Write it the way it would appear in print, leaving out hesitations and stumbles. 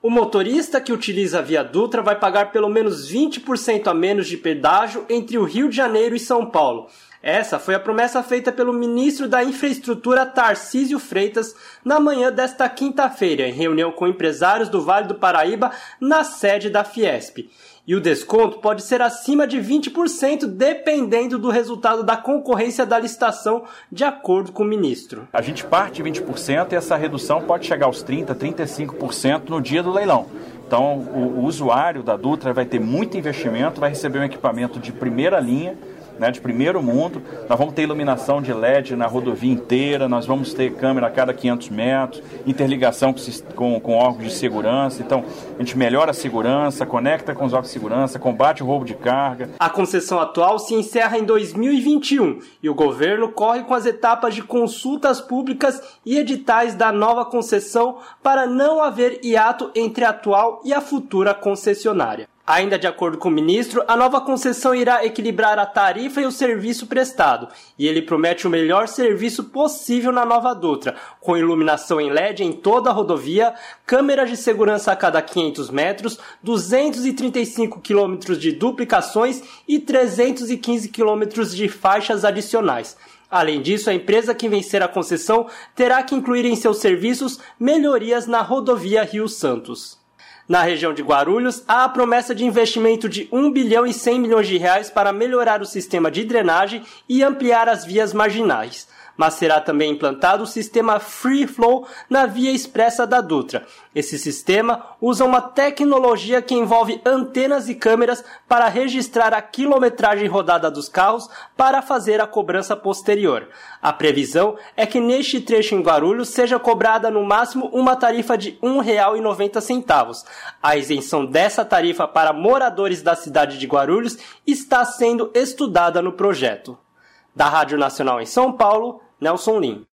O motorista que utiliza a Via Dutra vai pagar pelo menos 20% a menos de pedágio entre o Rio de Janeiro e São Paulo. Essa foi a promessa feita pelo ministro da Infraestrutura Tarcísio Freitas na manhã desta quinta-feira, em reunião com empresários do Vale do Paraíba na sede da Fiesp. E o desconto pode ser acima de 20%, dependendo do resultado da concorrência da licitação, de acordo com o ministro. A gente parte de 20% e essa redução pode chegar aos 30%, 35% no dia do leilão. Então, o usuário da Dutra vai ter muito investimento, vai receber um equipamento de primeira linha, de primeiro mundo. Nós vamos ter iluminação de LED na rodovia inteira, nós vamos ter câmera a cada 500 metros, interligação com órgãos de segurança. Então, a gente melhora a segurança, conecta com os órgãos de segurança, combate o roubo de carga. A concessão atual se encerra em 2021 e o governo corre com as etapas de consultas públicas e editais da nova concessão para não haver hiato entre a atual e a futura concessionária. Ainda de acordo com o ministro, a nova concessão irá equilibrar a tarifa e o serviço prestado, e ele promete o melhor serviço possível na nova Dutra, com iluminação em LED em toda a rodovia, câmeras de segurança a cada 500 metros, 235 quilômetros de duplicações e 315 quilômetros de faixas adicionais. Além disso, a empresa que vencer a concessão terá que incluir em seus serviços melhorias na rodovia Rio-Santos. Na região de Guarulhos, há a promessa de investimento de 1 bilhão e 100 milhões de reais para melhorar o sistema de drenagem e ampliar as vias marginais. Mas será também implantado o sistema Free Flow na via expressa da Dutra. Esse sistema usa uma tecnologia que envolve antenas e câmeras para registrar a quilometragem rodada dos carros para fazer a cobrança posterior. A previsão é que neste trecho em Guarulhos seja cobrada no máximo uma tarifa de R$ 1,90. A isenção dessa tarifa para moradores da cidade de Guarulhos está sendo estudada no projeto. Da Rádio Nacional em São Paulo, Nelson Lim.